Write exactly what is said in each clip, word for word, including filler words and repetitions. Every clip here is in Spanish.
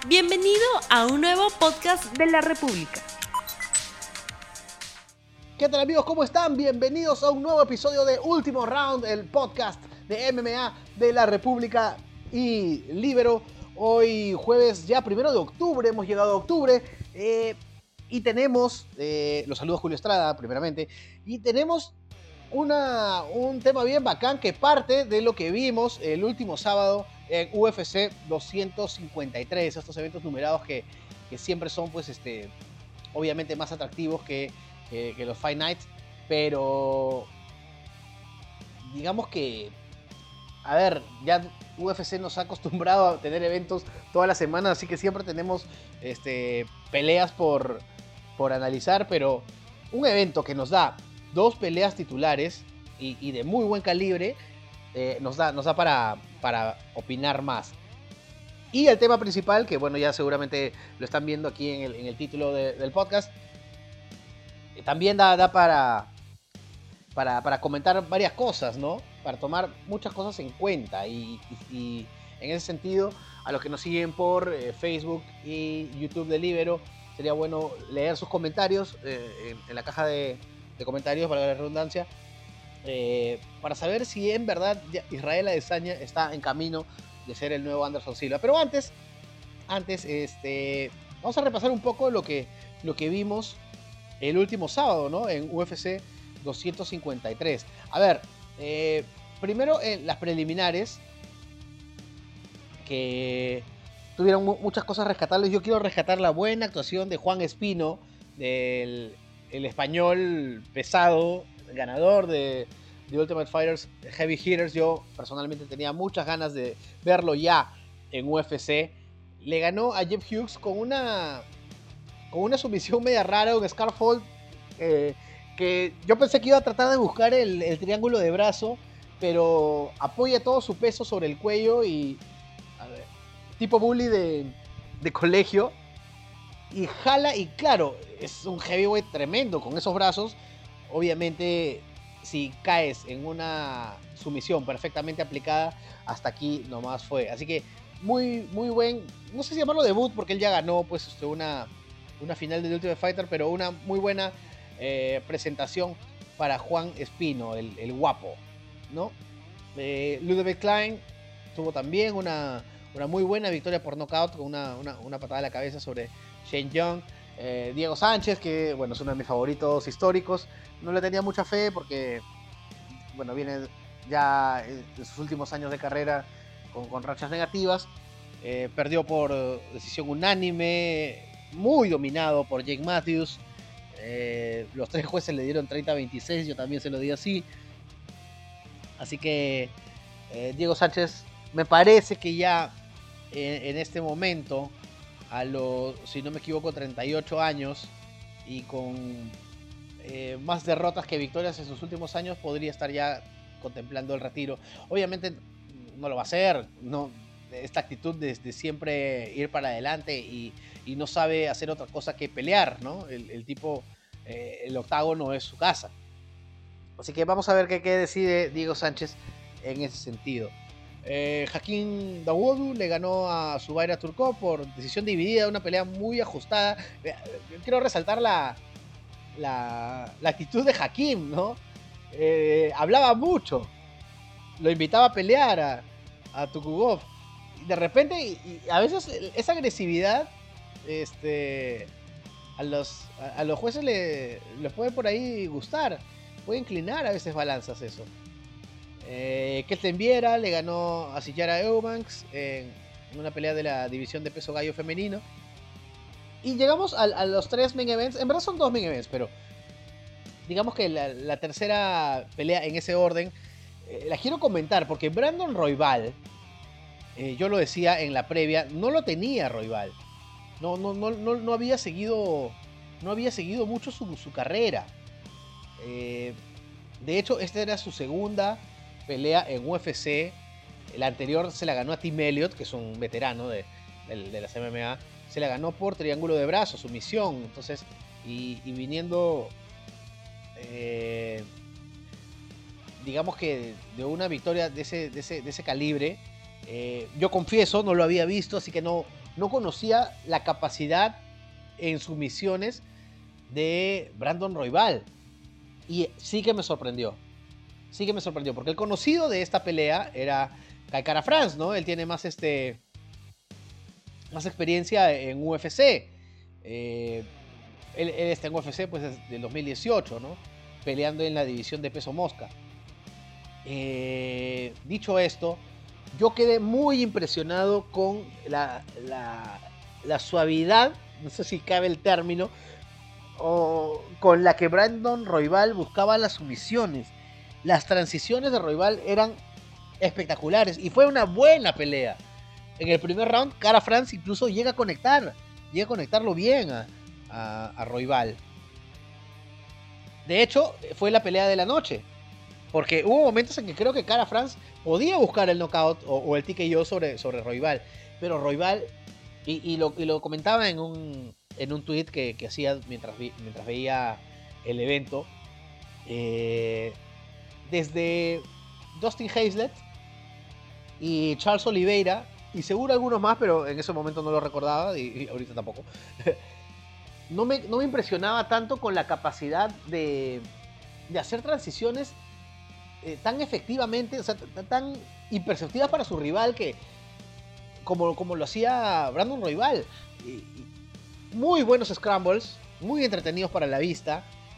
Bienvenido a un nuevo podcast de la República. ¿Qué tal, amigos? ¿Cómo están? Bienvenidos a un nuevo episodio de Último Round, el podcast de M M A de la República y Libero. Hoy jueves ya primero de octubre, hemos llegado a octubre eh, y tenemos, eh, los saludos Julio Estrada primeramente, y tenemos una, un tema bien bacán que parte de lo que vimos el último sábado en U F C doscientos cincuenta y tres, estos eventos numerados que, que siempre son pues este, obviamente más atractivos que Que, que los Fight Nights, pero digamos que, a ver, ya U F C nos ha acostumbrado a tener eventos toda la semana, así que siempre tenemos este, peleas por, por analizar, pero un evento que nos da dos peleas titulares y, y de muy buen calibre, eh, nos da, nos da para, para opinar más. Y el tema principal, que bueno, ya seguramente lo están viendo aquí en el, en el título de, del podcast, también da, da para, para, para comentar varias cosas, ¿no? Para tomar muchas cosas en cuenta. Y, y, y en ese sentido, a los que nos siguen por eh, Facebook y YouTube de Libero, sería bueno leer sus comentarios eh, en, en la caja de, de comentarios, para la redundancia, eh, para saber si en verdad Israel Adesanya está en camino de ser el nuevo Anderson Silva. Pero antes, antes este, vamos a repasar un poco lo que, lo que vimos el último sábado, ¿no? En U F C doscientos cincuenta y tres. A ver, eh, primero en las preliminares, que tuvieron mu muchas cosas rescatables. Yo quiero rescatar la buena actuación de Juan Espino, del el español pesado, ganador de, de Ultimate Fighters Heavy Hitters. Yo personalmente tenía muchas ganas de verlo ya en U F C. Le ganó a Jeff Hughes con una... con una sumisión media rara, un Scarfold, eh, que yo pensé que iba a tratar de buscar el, el triángulo de brazo, pero apoya todo su peso sobre el cuello y, a ver, tipo bully de, de colegio, y jala, y claro, es un heavyweight tremendo con esos brazos. Obviamente, si caes en una sumisión perfectamente aplicada, hasta aquí nomás fue. Así que muy, muy buen, no sé si llamarlo debut, porque él ya ganó pues una... una final de The Ultimate Fighter, pero una muy buena eh, presentación para Juan Espino, el, el guapo, ¿no? Eh, Ludwig Klein tuvo también una, una muy buena victoria por knockout, con una, una, una patada a la cabeza sobre Shane Young. Eh, Diego Sánchez, que bueno, es uno de mis favoritos históricos, no le tenía mucha fe porque, bueno, viene ya en sus últimos años de carrera con, con rachas negativas. Eh, perdió por decisión unánime, muy dominado por Jake Matthews. Eh, los tres jueces le dieron treinta a veintiséis, yo también se lo di así. Así que eh, Diego Sánchez me parece que ya en, en este momento, a los, si no me equivoco, treinta y ocho años y con eh, más derrotas que victorias en sus últimos años, podría estar ya contemplando el retiro. Obviamente no lo va a hacer, no, esta actitud de, de siempre ir para adelante y, y no sabe hacer otra cosa que pelear, ¿no? El, el tipo, eh, el octágono es su casa. Así que vamos a ver qué, qué decide Diego Sánchez en ese sentido. Eh, Hakeem Dawodu le ganó a Zubaira Turkov por decisión dividida, una pelea muy ajustada. Eh, quiero resaltar la, la, la actitud de Hakeem, ¿no? Eh, hablaba mucho, lo invitaba a pelear a, a Tukugov. De repente, y, y a veces esa agresividad, este, a los, a, a los jueces le, les puede por ahí gustar, puede inclinar a veces balanzas eso. Eh, Kelten Viera le ganó a Sijara Eubanks en, en una pelea de la división de peso gallo femenino. Y llegamos a, a los tres main events, en verdad son dos main events, pero digamos que la, la tercera pelea en ese orden, eh, la quiero comentar porque Brandon Royval, Eh, yo lo decía en la previa, no lo tenía Royval. No, no, no, no, no había seguido. No había seguido mucho su, su carrera. Eh, de hecho, esta era su segunda pelea en U F C. La anterior se la ganó a Tim Elliott, que es un veterano de, de, de las M M A. Se la ganó por triángulo de brazos, sumisión. Entonces, y, y viniendo. Eh, digamos que de una victoria de ese, de ese, de ese calibre. Eh, yo confieso, no lo había visto, así que no, no conocía la capacidad en sumisiones de Brandon Royval. Y sí que me sorprendió. Sí que me sorprendió, porque el conocido de esta pelea era Kai Kara France, ¿no? Él tiene más, este, más experiencia en U F C. Eh, él, él está en U F C pues desde el dos mil dieciocho, ¿no? Peleando en la división de peso mosca. Eh, dicho esto, yo quedé muy impresionado con la, la, la suavidad, no sé si cabe el término, o con la que Brandon Royval buscaba las sumisiones. Las transiciones de Royval eran espectaculares y fue una buena pelea. En el primer round, Kara France incluso llega a conectar, llega a conectarlo bien a, a, a Royval. De hecho, fue la pelea de la noche, porque hubo momentos en que creo que Kara France podía buscar el knockout o, o el T K O sobre, sobre Royval, pero Royval, y, y, lo, y lo comentaba en un, en un tweet que, que hacía mientras, vi, mientras veía el evento, eh, desde Dustin Hazlett y Charles Oliveira, y seguro algunos más, pero en ese momento no lo recordaba, y, y ahorita tampoco, no, me, no me impresionaba tanto con la capacidad de, de hacer transiciones eh, tan efectivamente, o sea, tan imperceptivas para su rival, que como, como lo hacía Brandon Royval. Y, y muy buenos scrambles, muy entretenidos para la vista.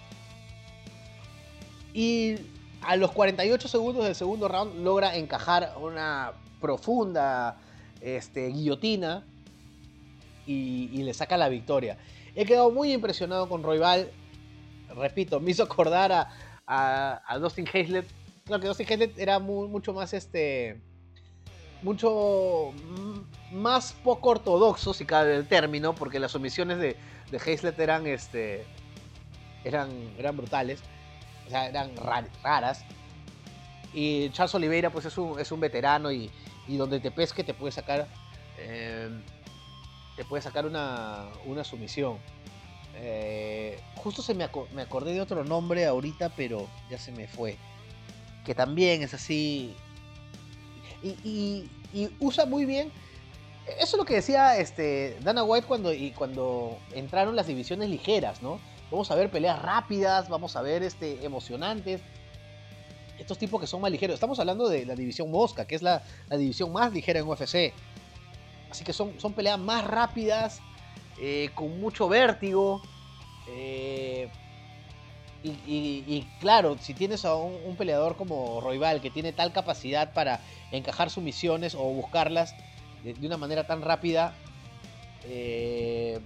Y a los cuarenta y ocho segundos del segundo round logra encajar una profunda este, guillotina y, y le saca la victoria. He quedado muy impresionado con Royval. Repito, me hizo acordar a, a, a Dustin Hazlett. Claro que Dustin Hazlett era muy, mucho más este... mucho más poco ortodoxo, si cabe el término, porque las omisiones de, de Hazlett eran, este, eran, eran brutales, o sea, eran rar, raras. Y Charles Oliveira, pues es un, es un veterano y, y donde te pesque te puede sacar, eh, te puede sacar una, una sumisión. Eh, justo se me, aco me acordé de otro nombre ahorita, pero ya se me fue. Que también es así. Y, y, y usa muy bien. Eso es lo que decía este, Dana White cuando, y cuando entraron las divisiones ligeras, ¿no? Vamos a ver peleas rápidas, vamos a ver este, emocionantes. Estos tipos que son más ligeros. Estamos hablando de la división mosca, que es la, la división más ligera en U F C. Así que son, son peleas más rápidas, eh, con mucho vértigo. Eh, y, y, y claro, si tienes a un, un peleador como Royval que tiene tal capacidad para encajar sumisiones o buscarlas de, de una manera tan rápida, eh,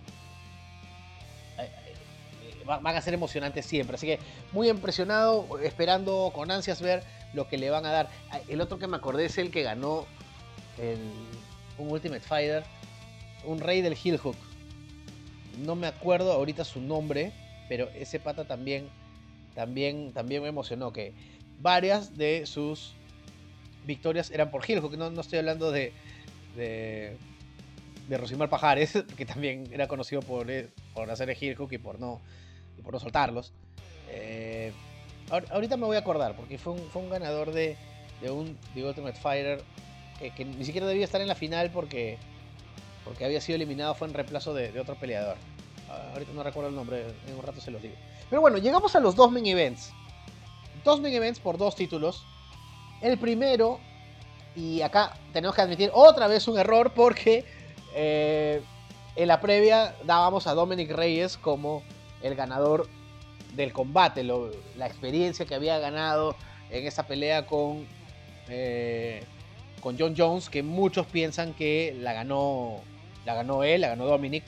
van a ser emocionantes siempre. Así que muy impresionado, esperando con ansias ver lo que le van a dar. El otro que me acordé es el que ganó el, un Ultimate Fighter, un rey del heel hook. No me acuerdo ahorita su nombre, pero ese pata también, también, también me emocionó, que varias de sus victorias eran por heel hook. No, no estoy hablando de, de, de Rosimar Pajares, que también era conocido por, por hacer el heel hook y por no, y por no soltarlos. Eh, ahorita me voy a acordar, porque fue un, fue un ganador de, de un de Ultimate Fighter que, que ni siquiera debía estar en la final porque, porque había sido eliminado, fue en reemplazo de, de otro peleador. Uh, ahorita no recuerdo el nombre, en un rato se los digo. Pero bueno, llegamos a los dos main events. Dos main events por dos títulos. El primero, y acá tenemos que admitir otra vez un error, porque eh, en la previa dábamos a Dominic Reyes como el ganador del combate, lo, la experiencia que había ganado en esa pelea con, eh, con Jon Jones, que muchos piensan que la ganó, la ganó él, la ganó Dominic.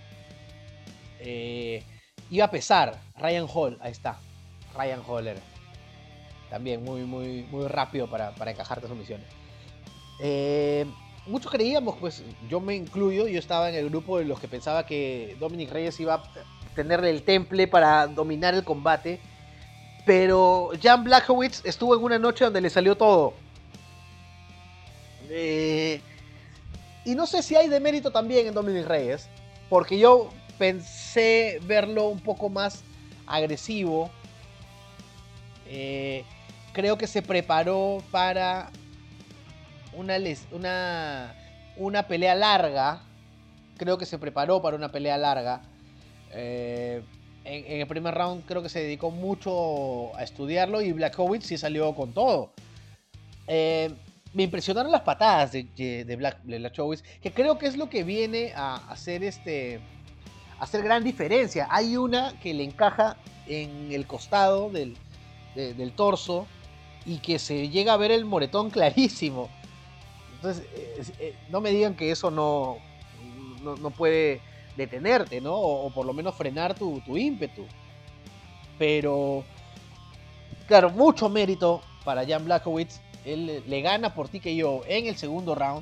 Eh, iba a pesar Ryan Hall, ahí está, Ryan Holler, también muy, muy, muy rápido para, para encajarte sus misiones. Eh, muchos creíamos, pues yo me incluyo, yo estaba en el grupo de los que pensaba que Dominic Reyes iba a tenerle el temple para dominar el combate, pero Jan Blachowicz estuvo en una noche donde le salió todo. Eh, y no sé si hay de mérito también en Dominic Reyes, porque yo pensé verlo un poco más agresivo. Eh, creo que se preparó para una, les, una, una pelea larga. Creo que se preparó para una pelea larga. Eh, en, en el primer round creo que se dedicó mucho a estudiarlo y Blachowicz sí salió con todo. Eh, me impresionaron las patadas de, de, Black, de Blachowicz, que creo que es lo que viene a hacer, este, a hacer gran diferencia. Hay una que le encaja en el costado del, de, del torso y que se llega a ver el moretón clarísimo. Entonces, eh, eh, no me digan que eso no, no, no puede detenerte, ¿no? O, o por lo menos frenar tu, tu ímpetu. Pero, claro, mucho mérito para Jan Blachowicz. Él le gana por T K O en el segundo round.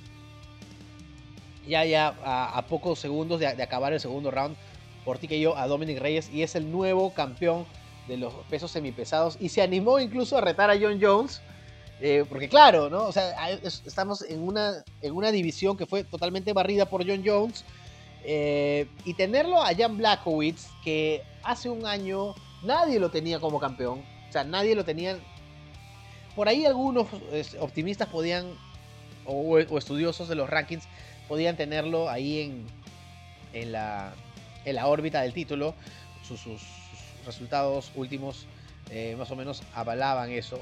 Ya, ya a, a pocos segundos de, de acabar el segundo round por T K O a Dominic Reyes. Y es el nuevo campeón de los pesos semipesados. Y se animó incluso a retar a Jon Jones. Eh, porque claro, ¿no? O sea, estamos en una, en una división que fue totalmente barrida por Jon Jones. Eh, y tenerlo a Jan Blachowicz, que hace un año nadie lo tenía como campeón. O sea, nadie lo tenía. Por ahí algunos optimistas podían, o, o estudiosos de los rankings, podían tenerlo ahí en, en, la, en la órbita del título. Sus, sus, sus resultados últimos eh, más o menos avalaban eso.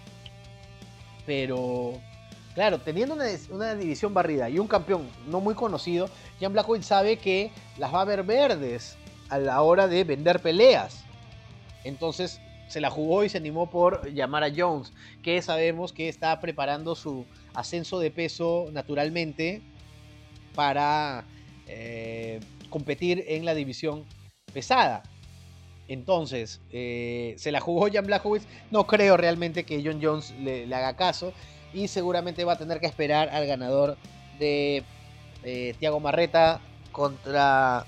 Pero, claro, teniendo una, una división barrida y un campeón no muy conocido, Jan Blachowicz sabe que las va a ver verdes a la hora de vender peleas. Entonces se la jugó y se animó por llamar a Jones, que sabemos que está preparando su ascenso de peso naturalmente para eh, competir en la división pesada. Entonces, eh, se la jugó Jan Blachowicz. No creo realmente que Jon Jones le, le haga caso. Y seguramente va a tener que esperar al ganador de eh, Thiago Marreta contra...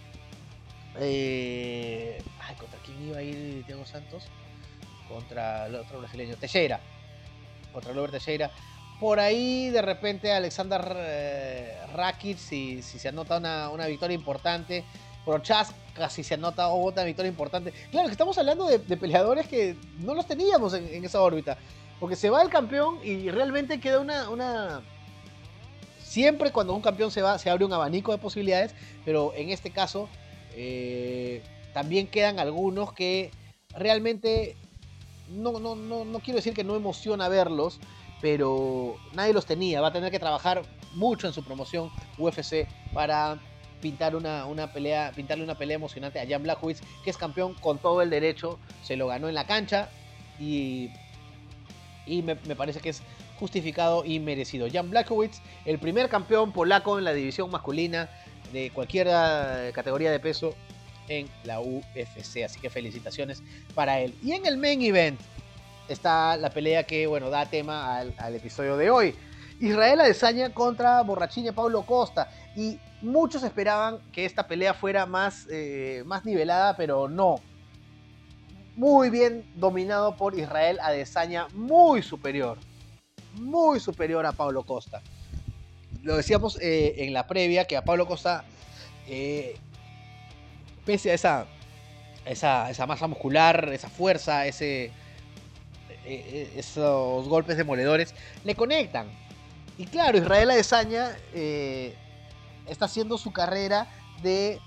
Eh, ay, ¿contra quién iba a ir Thiago Santos? Contra el otro brasileño, Teixeira. Contra Glover Teixeira. Por ahí, de repente, Alexander eh, Rakic, si, si se anota una, una victoria importante. Prochaska, casi se anota otra victoria importante. Claro, que estamos hablando de, de peleadores que no los teníamos en, en esa órbita. Porque se va el campeón y realmente queda una, una... Siempre cuando un campeón se va, se abre un abanico de posibilidades. Pero en este caso, eh, también quedan algunos que realmente... No, no, no, no quiero decir que no emociona verlos, pero nadie los tenía. Va a tener que trabajar mucho en su promoción U F C para pintar una, una pelea, pintarle una pelea emocionante a Jan Blachowicz, que es campeón con todo el derecho. Se lo ganó en la cancha y, y me, me parece que es justificado y merecido. Jan Blachowicz, el primer campeón polaco en la división masculina de cualquier categoría de peso en la U F C, así que felicitaciones para él. Y en el main event está la pelea que, bueno, da tema al, al episodio de hoy. Israel Adesanya contra Borrachinha Paulo Costa. Y muchos esperaban que esta pelea fuera más, eh, más nivelada, pero no. Muy bien dominado por Israel Adesanya, muy superior. Muy superior a Paulo Costa. Lo decíamos eh, en la previa, que a Paulo Costa... Eh, pese a esa, esa, esa masa muscular, esa fuerza, ese, eh, esos golpes demoledores, le conectan. Y claro, Israel Adesanya eh, está haciendo su carrera de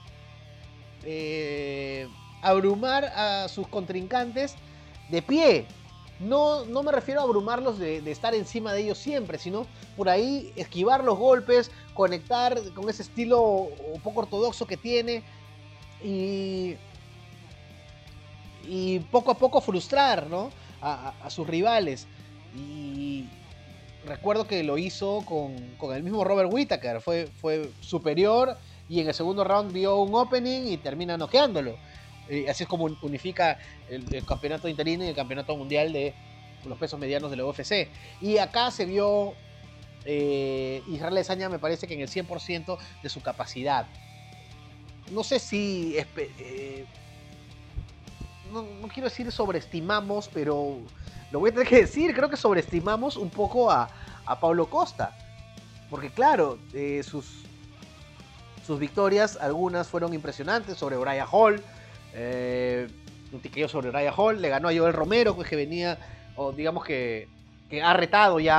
eh, abrumar a sus contrincantes de pie. No, no me refiero a abrumarlos de, de estar encima de ellos siempre, sino por ahí esquivar los golpes, conectar con ese estilo un poco ortodoxo que tiene. Y, y poco a poco frustrar, ¿no? a, a, a sus rivales. Y recuerdo que lo hizo con, con el mismo Robert Whittaker. Fue, fue superior y en el segundo round vio un opening y termina noqueándolo. Y así es como unifica el, el campeonato interino y el campeonato mundial de los pesos medianos de la U F C. Y acá se vio eh, Israel Adesanya, me parece que en el cien por ciento de su capacidad. No sé si, eh, no, no quiero decir sobreestimamos, pero lo voy a tener que decir, creo que sobreestimamos un poco a, a Paulo Costa. Porque claro, eh, sus, sus victorias, algunas fueron impresionantes sobre Uriah Hall, eh, un tiqueo sobre Uriah Hall, le ganó a Joel Romero, pues que venía, o digamos que, que ha retado ya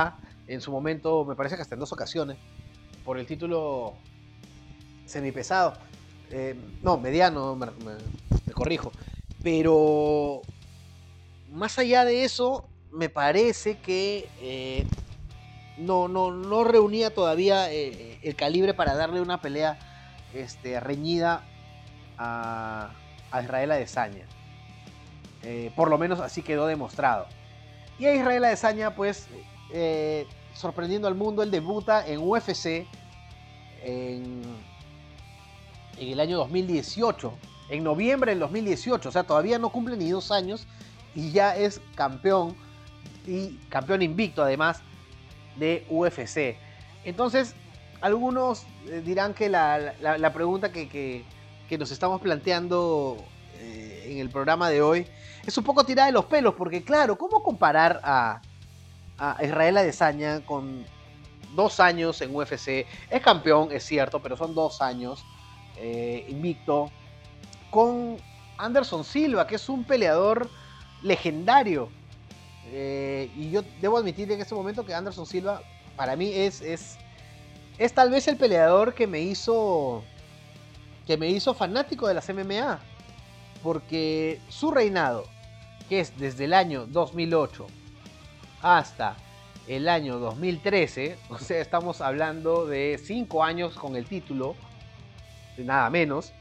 en su momento, me parece que hasta en dos ocasiones, por el título semipesado. Eh, no, mediano, me, me, me corrijo. Pero más allá de eso, me parece que eh, no, no, no reunía todavía eh, el calibre para darle una pelea este, reñida a, a Israel Adesanya. Eh, por lo menos así quedó demostrado. Y a Israel Adesanya, pues, eh, sorprendiendo al mundo, él debuta en U F C en, en el año dos mil dieciocho, en noviembre del dos mil dieciocho, o sea, todavía no cumple ni dos años y ya es campeón, y campeón invicto además de U F C. Entonces, algunos dirán que la, la, la pregunta que, que, que nos estamos planteando eh, en el programa de hoy es un poco tirada de los pelos, porque claro, ¿cómo comparar a, a Israel Adesanya con dos años en U F C? Es campeón, es cierto, pero son dos años eh, invicto, con Anderson Silva, que es un peleador legendario. Eh, y yo debo admitir en este momento que Anderson Silva, para mí, es, es, es tal vez el peleador que me hizo que me hizo fanático de las M M A. Porque su reinado, que es desde el año dos mil ocho hasta el año dos mil trece, o sea, estamos hablando de cinco años con el título, nada menos,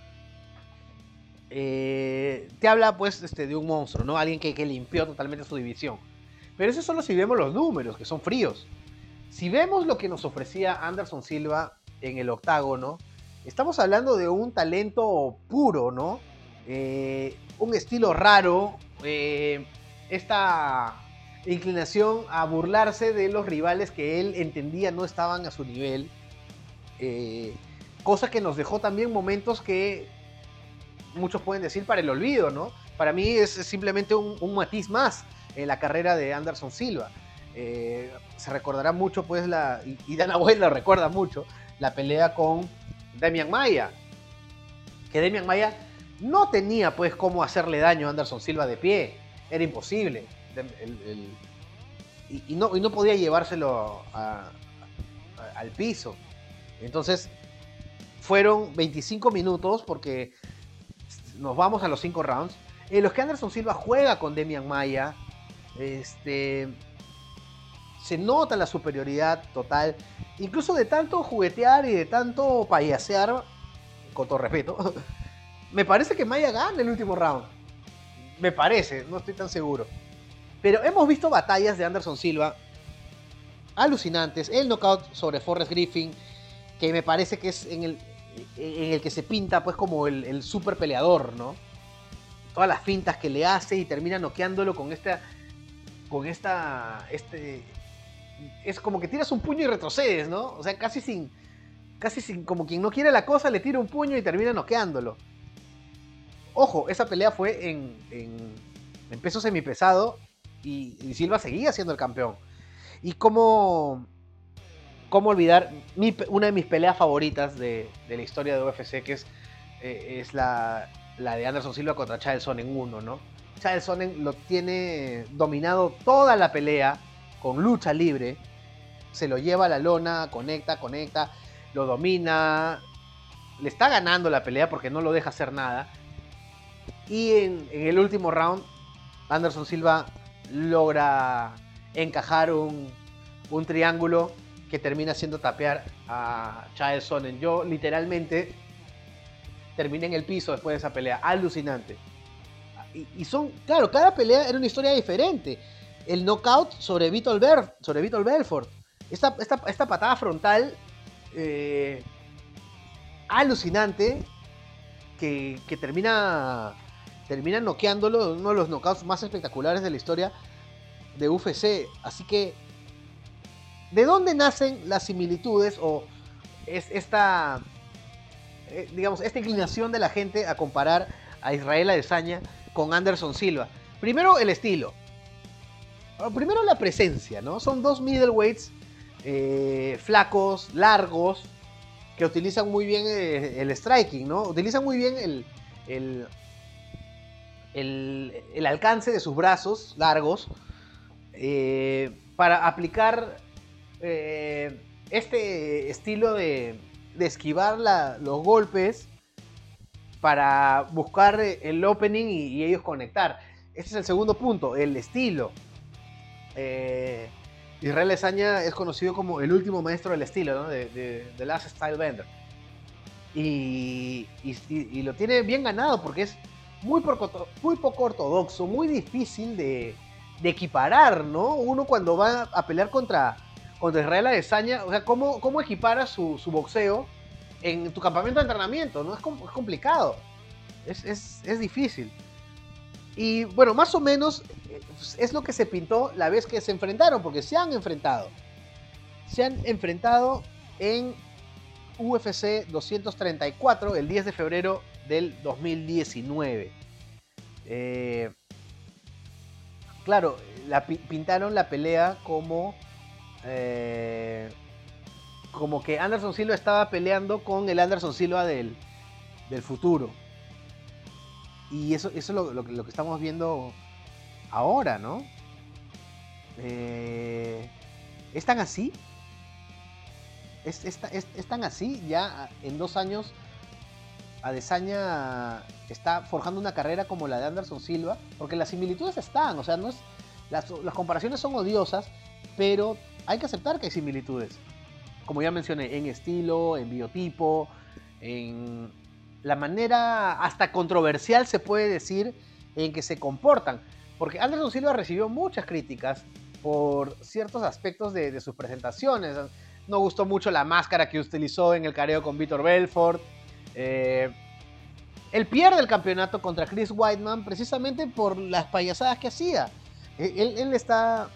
eh, te habla pues este, de un monstruo, ¿no? Alguien que, que limpió totalmente su división. Pero eso solo si vemos los números, que son fríos. Si vemos lo que nos ofrecía Anderson Silva en el octágono, estamos hablando de un talento puro, ¿no? Eh, un estilo raro, eh, esta inclinación a burlarse de los rivales que él entendía no estaban a su nivel, eh, cosa que nos dejó también momentos que muchos pueden decir para el olvido, ¿no? Para mí es simplemente un, un matiz más en la carrera de Anderson Silva. Eh, se recordará mucho, pues, la, y, y Dana White lo recuerda mucho, la pelea con Demian Maia, que Demian Maia no tenía, pues, cómo hacerle daño a Anderson Silva de pie. Era imposible. El, el, el, y, y, no, y no podía llevárselo a, a, al piso. Entonces, fueron veinticinco minutos, porque nos vamos a los cinco rounds, en los que Anderson Silva juega con Demian Maia. Este, se nota la superioridad total. Incluso de tanto juguetear y de tanto payasear, con todo respeto, me parece que Maia gana el último round. Me parece, no estoy tan seguro. Pero hemos visto batallas de Anderson Silva alucinantes. El knockout sobre Forrest Griffin, que me parece que es en el, en el que se pinta pues como el, el super peleador, ¿no? Todas las fintas que le hace y termina noqueándolo con esta... Con esta... Este, es como que tiras un puño y retrocedes, ¿no? O sea, casi sin... Casi sin... Como quien no quiere la cosa, le tira un puño y termina noqueándolo. Ojo, esa pelea fue en, en, en peso semipesado y, y Silva seguía siendo el campeón. Y cómo, cómo olvidar mi, una de mis peleas favoritas de, de la historia de U F C, que es, eh, es la, la de Anderson Silva contra Chael Sonnen uno, ¿no? Chael Sonnen lo tiene dominado toda la pelea con lucha libre, se lo lleva a la lona, conecta, conecta, lo domina, le está ganando la pelea porque no lo deja hacer nada. Y en, en el último round, Anderson Silva logra encajar un, un triángulo que termina haciendo tapear a Chael Sonnen. Yo literalmente terminé en el piso después de esa pelea. Alucinante. Y, y son, claro, cada pelea era una historia diferente. El knockout sobre Vitor, Ber, sobre Vitor Belfort. Esta, esta, esta patada frontal eh, alucinante que, que termina... termina noqueándolo, uno de los knockouts más espectaculares de la historia de U F C. Así que, ¿de dónde nacen las similitudes o es esta, eh, digamos, esta inclinación de la gente a comparar a Israel Adesanya con Anderson Silva? Primero, el estilo. Primero, la presencia, ¿no? Son dos middleweights eh, flacos, largos, que utilizan muy bien eh, el striking, ¿no? Utilizan muy bien el... el El, el alcance de sus brazos largos eh, para aplicar eh, este estilo de, de esquivar la, los golpes para buscar el opening y, y ellos conectar. Este es el segundo punto, el estilo. Eh, Israel Ezaña es conocido como el último maestro del estilo, ¿no? De, de, de Last Style Bender. Y, y, y, lo tiene bien ganado porque es muy poco, muy poco ortodoxo, muy difícil de, de equiparar, ¿no? Uno cuando va a pelear contra, contra Israel Adesanya, o sea, ¿cómo, cómo equiparas su, su boxeo en tu campamento de entrenamiento? ¿No? Es, es complicado, es, es, es difícil. Y bueno, más o menos es lo que se pintó la vez que se enfrentaron, porque se han enfrentado. Se han enfrentado en U F C doscientos treinta y cuatro el diez de febrero del dos mil diecinueve. Eh, claro, la, pintaron la pelea como eh, como que Anderson Silva estaba peleando con el Anderson Silva del, del futuro. Y eso, eso es lo, lo, lo que estamos viendo ahora, ¿no? Eh, ¿Es tan así? ¿Es, es, es, es tan así? Ya en dos años Adesanya está forjando una carrera como la de Anderson Silva, porque las similitudes están, o sea, no es, las, las comparaciones son odiosas, pero hay que aceptar que hay similitudes. Como ya mencioné, en estilo, en biotipo, en la manera hasta controversial se puede decir en que se comportan. Porque Anderson Silva recibió muchas críticas por ciertos aspectos de, de sus presentaciones. No gustó mucho la máscara que utilizó en el careo con Vitor Belfort. Eh, él pierde el campeonato contra Chris Weidman precisamente por las payasadas que hacía. Él, él está...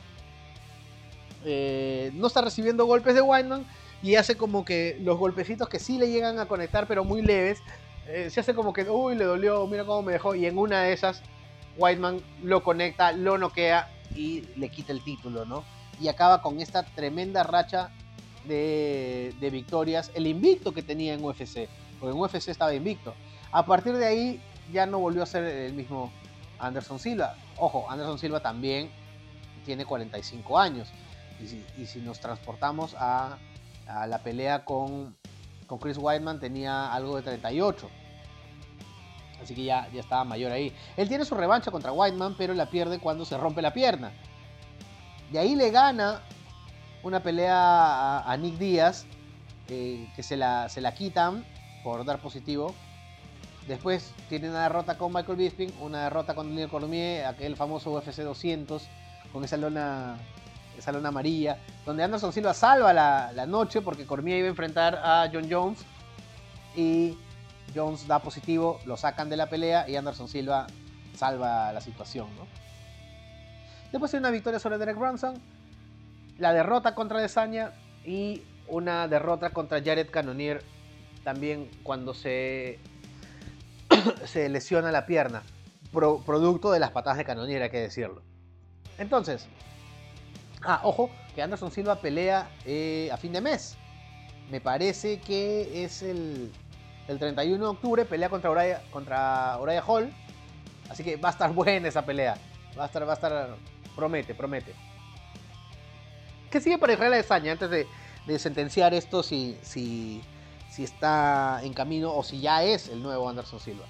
Eh, no está recibiendo golpes de Weidman y hace como que los golpecitos que sí le llegan a conectar, pero muy leves, eh, se hace como que, uy, le dolió, mira cómo me dejó, y en una de esas Weidman lo conecta, lo noquea y le quita el título, ¿no? Y acaba con esta tremenda racha de, de victorias, el invicto que tenía en U F C, porque en U F C estaba invicto. A partir de ahí ya no volvió a ser el mismo Anderson Silva. Ojo, Anderson Silva también tiene cuarenta y cinco años. Y si, y si nos transportamos a, a la pelea con, con Chris Weidman, tenía algo de treinta y ocho. Así que ya, ya estaba mayor ahí. Él tiene su revancha contra Weidman, pero la pierde cuando se rompe la pierna. De ahí le gana una pelea a, a Nick Diaz, eh, que se la, se la quitan por dar positivo. Después tiene una derrota con Michael Bisping, una derrota con Daniel Cormier, aquel famoso U F C doscientos, con esa lona, esa lona amarilla, donde Anderson Silva salva la, la noche porque Cormier iba a enfrentar a John Jones y Jones da positivo, lo sacan de la pelea y Anderson Silva salva la situación, ¿no? Después tiene una victoria sobre Derek Brunson, la derrota contra Adesanya y una derrota contra Jared Cannonier también cuando se, se lesiona la pierna, pro, producto de las patadas de Cannonier, hay que decirlo. Entonces, ah, ojo, que Anderson Silva pelea eh, a fin de mes. Me parece que es el, el treinta y uno de octubre, pelea contra Uriah, contra Uriah Hall. Así que va a estar buena esa pelea. Va a estar, va a estar, promete, promete. ¿Qué sigue para Israel Adesanya antes de, de sentenciar esto si, si, si está en camino o si ya es el nuevo Anderson Silva?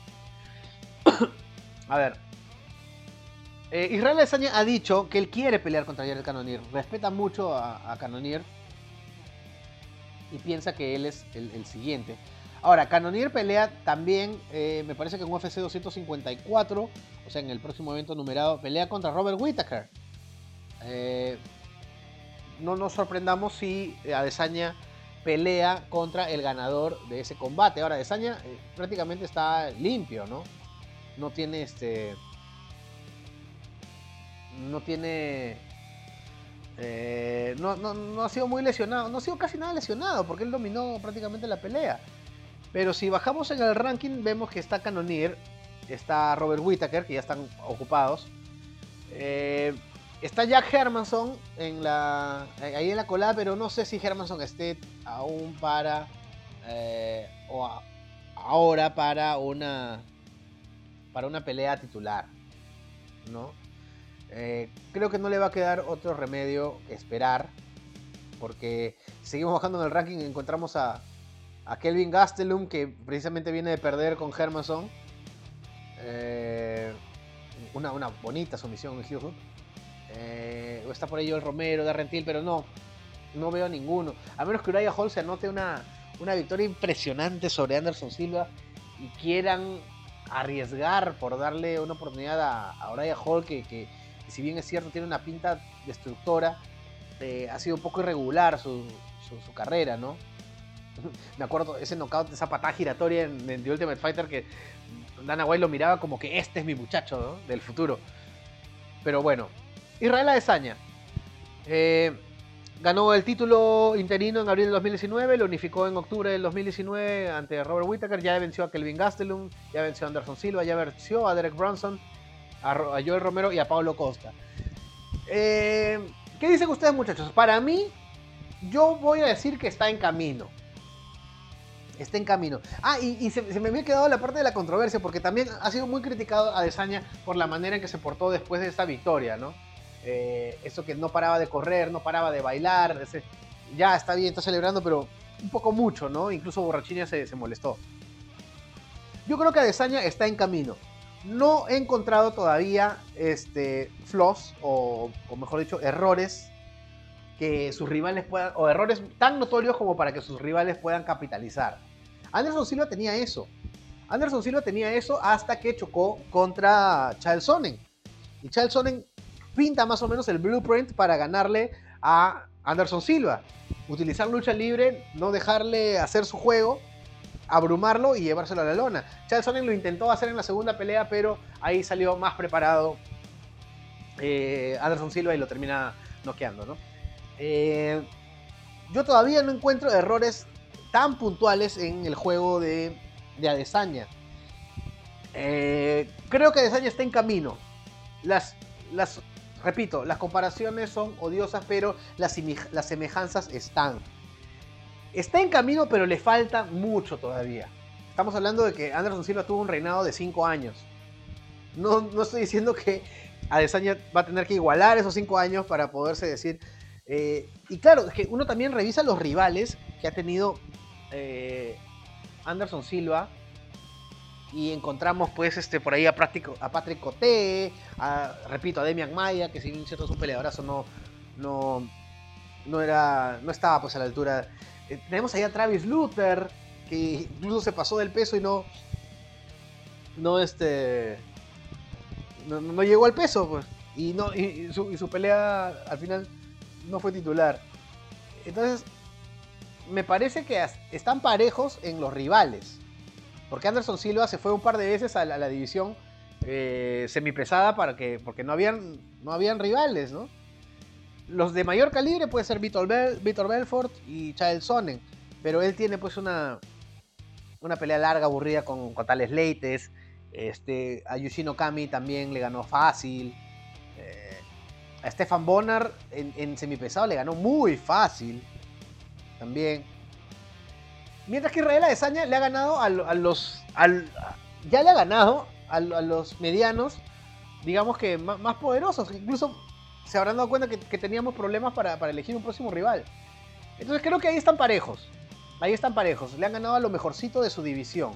A ver. Eh, Israel Adesanya ha dicho que él quiere pelear contra Jared Cannonier. Respeta mucho a, a Cannonier y piensa que él es el, el siguiente. Ahora, Cannonier pelea también, eh, me parece que en U F C doscientos cincuenta y cuatro, o sea, en el próximo evento numerado, pelea contra Robert Whittaker. Eh, no nos sorprendamos si Adesanya pelea contra el ganador de ese combate. Ahora, Adesanya eh, prácticamente está limpio, ¿no? No tiene este... No tiene... Eh, no, no, no ha sido muy lesionado, no ha sido casi nada lesionado porque él dominó prácticamente la pelea. Pero si bajamos en el ranking vemos que está Cannonier, está Robert Whittaker, que ya están ocupados. Eh, está Jack Hermansson en la, ahí en la cola, pero no sé si Hermansson esté aún para eh, o a, ahora para una para una pelea titular, ¿no? Eh, creo que no le va a quedar otro remedio que esperar, porque si seguimos bajando en el ranking encontramos a, a Kelvin Gastelum, que precisamente viene de perder con Hermansson. Eh, una, una bonita sumisión en Houston. Eh, está por ahí el Romero, Darren Till, pero no, no veo ninguno. A menos que Uriah Hall se anote una, una victoria impresionante sobre Anderson Silva y quieran arriesgar por darle una oportunidad a, a Uriah Hall, que, que si bien es cierto tiene una pinta destructora, eh, ha sido un poco irregular su, su, su carrera, ¿no? Me acuerdo ese knockout, esa patada giratoria en, en The Ultimate Fighter, que Dana White lo miraba como que este es mi muchacho, ¿no? Del futuro. Pero bueno, Israel Adesanya eh, ganó el título interino en abril del dos mil diecinueve, lo unificó en octubre del dos mil diecinueve ante Robert Whittaker, ya venció a Kelvin Gastelum, ya venció a Anderson Silva, ya venció a Derek Brunson, a, a Joel Romero y a Paulo Costa. Eh, ¿Qué dicen ustedes, muchachos? Para mí, yo voy a decir que está en camino. Está en camino. Ah, y, y se, se me había quedado la parte de la controversia, porque también ha sido muy criticado Adesanya por la manera en que se portó después de esta victoria, ¿no? Eh, eso que no paraba de correr, no paraba de bailar. Ese, ya está bien, está celebrando, pero un poco mucho, ¿no? Incluso Borrachina se, se molestó. Yo creo que Adesanya está en camino. No he encontrado todavía este, flaws, o, o mejor dicho, errores que sus rivales puedan, o errores tan notorios como para que sus rivales puedan capitalizar. Anderson Silva tenía eso. Anderson Silva tenía eso hasta que chocó contra Chael Sonnen. Y Chael Sonnen pinta más o menos el blueprint para ganarle a Anderson Silva. Utilizar lucha libre, no dejarle hacer su juego, abrumarlo y llevárselo a la lona. Chael Sonnen lo intentó hacer en la segunda pelea, pero ahí salió más preparado eh, Anderson Silva y lo termina noqueando, ¿no? Eh, yo todavía no encuentro errores tan puntuales en el juego de, de Adesanya. Eh, creo que Adesanya está en camino. Las, las, repito, las comparaciones son odiosas, pero las, las semejanzas están. Está en camino, pero le falta mucho todavía. Estamos hablando de que Anderson Silva tuvo un reinado de cinco años. No, no estoy diciendo que Adesanya va a tener que igualar esos cinco años para poderse decir... Eh, y claro, es que uno también revisa los rivales que ha tenido eh, Anderson Silva y encontramos pues este, por ahí a, Práctico, a Patrick Coté, a, repito, a Demian Maia, que si bien cierto es un peleadorazo, no, no, no, era, no estaba pues a la altura. Eh, tenemos ahí a Travis Luther, que incluso se pasó del peso y no, no, este, no, no llegó al peso, pues, y, no, y, y, su, y su pelea al final no fue titular. Entonces, me parece que están parejos en los rivales. Porque Anderson Silva se fue un par de veces a la, a la división eh, semipesada para que, porque no habían, no habían rivales, ¿no? Los de mayor calibre puede ser Vitor, Bel, Vitor Belfort y Chael Sonnen. Pero él tiene pues una, una pelea larga, aburrida con, con tales Leites. Este, a Yushin Okami también le ganó fácil. A Stefan Bonnar en, en semipesado le ganó muy fácil también. Mientras que Israel Adesanya le ha ganado a, a los... Al, ya le ha ganado a, a los medianos, digamos que más, más poderosos. Incluso se habrán dado cuenta que, que teníamos problemas para, para elegir un próximo rival. Entonces creo que ahí están parejos. Ahí están parejos. Le han ganado a lo mejorcito de su división.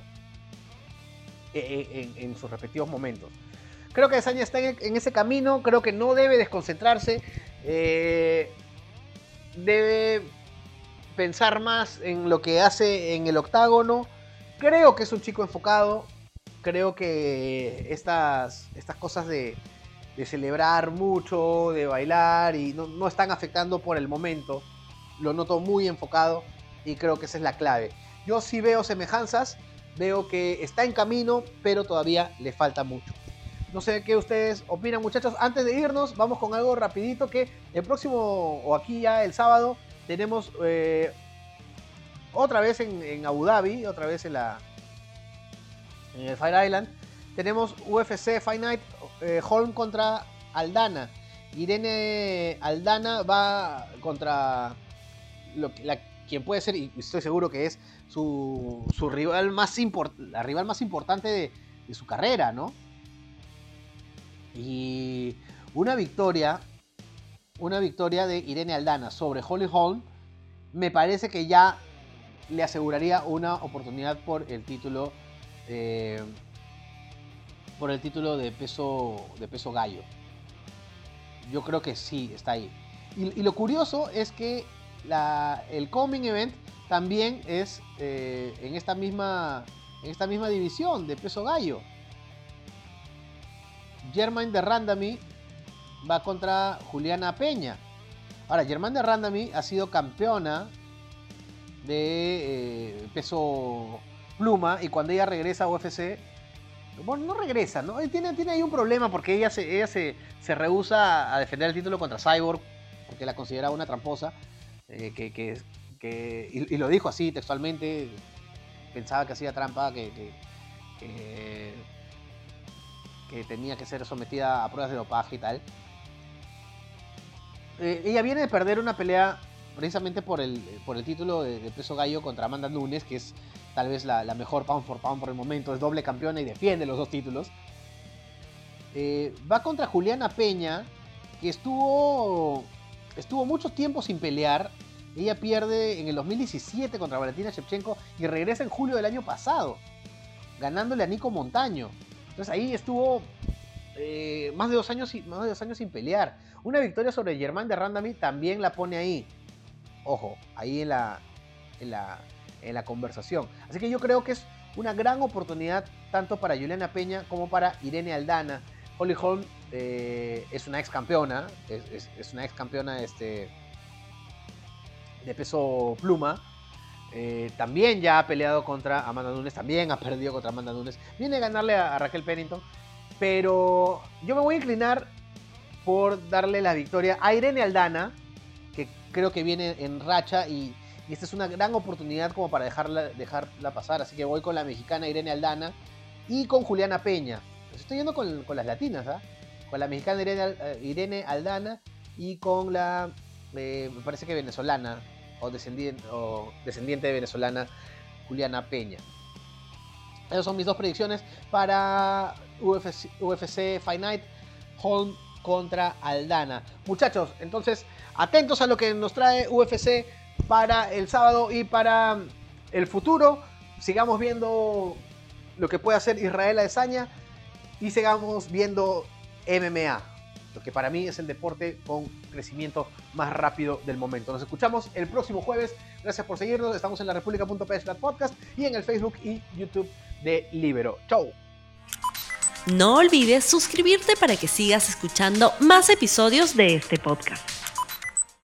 En, en, en sus respectivos momentos. Creo que Adesanya está en, en ese camino, creo que no debe desconcentrarse, eh, debe pensar más en lo que hace en el octágono. Creo que es un chico enfocado, creo que estas, estas cosas de, de celebrar mucho, de bailar, y no, no están afectando por el momento, lo noto muy enfocado y creo que esa es la clave. Yo sí veo semejanzas, veo que está en camino, pero todavía le falta mucho. No sé qué ustedes opinan, muchachos. Antes de irnos, vamos con algo rapidito, que el próximo, o aquí ya el sábado, tenemos eh, otra vez en, en Abu Dhabi, otra vez en, la, en el Fire Island, tenemos U F C Fight Night, eh, Holm contra Aldana. Irene Aldana va contra lo, la, quien puede ser, y estoy seguro que es su, su rival más import, la rival más importante de, de su carrera, ¿no? Y una victoria, una victoria de Irene Aldana sobre Holly Holm me parece que ya le aseguraría una oportunidad por el título eh, por el título de peso de peso gallo. Yo creo que sí está ahí. Y, y lo curioso es que la, el Coming Event también es eh, en esta misma en esta misma división de peso gallo. Germaine de Randamie va contra Juliana Peña. Ahora, Germaine de Randamie ha sido campeona de eh, peso pluma, y cuando ella regresa a U F C, bueno, no regresa, ¿no? Tiene, tiene ahí un problema porque ella, se, ella se, se rehúsa a defender el título contra Cyborg porque la considera una tramposa, eh, que, que, que y, y lo dijo así textualmente, pensaba que hacía trampa, que, que, que, que tenía que ser sometida a pruebas de dopaje y tal. Eh, ella viene de perder una pelea precisamente por el, por el título de, de peso gallo contra Amanda Nunes, que es tal vez la, la mejor pound for pound por el momento, es doble campeona y defiende los dos títulos. Eh, va contra Juliana Peña, que estuvo, estuvo mucho tiempo sin pelear. Ella pierde en el dos mil diecisiete contra Valentina Shevchenko y regresa en julio del año pasado, ganándole a Nico Montaño. Entonces ahí estuvo eh, más, de dos años, más de dos años sin pelear. Una victoria sobre Germaine de Randamie también la pone ahí. Ojo, ahí en la, en la, en la conversación. Así que yo creo que es una gran oportunidad tanto para Juliana Peña como para Irene Aldana. Holly Holm eh, es una ex campeona, es, es, es una ex campeona este, de peso pluma. Eh, también ya ha peleado contra Amanda Nunes, también ha perdido contra Amanda Nunes. Viene a ganarle a, a Raquel Pennington, pero yo me voy a inclinar por darle la victoria a Irene Aldana, que creo que viene en racha y, y esta es una gran oportunidad como para dejarla, dejarla pasar. Así que voy con la mexicana Irene Aldana y con Juliana Peña. Estoy yendo con, con las latinas, ¿ah? Con la mexicana Irene, Irene Aldana y con la, eh, me parece que venezolana o descendiente, o descendiente de venezolana, Juliana Peña. Esas son mis dos predicciones para U F C, U F C Fight Night, Holm contra Aldana. Muchachos, entonces atentos a lo que nos trae U F C para el sábado y para el futuro. Sigamos viendo lo que puede hacer Israel Adesanya y sigamos viendo M M A, lo que para mí es el deporte con crecimiento más rápido del momento. Nos escuchamos el próximo jueves. Gracias por seguirnos. Estamos en la república punto pe slash podcast y en el Facebook y YouTube de Libero. Chau. No olvides suscribirte para que sigas escuchando más episodios de este podcast.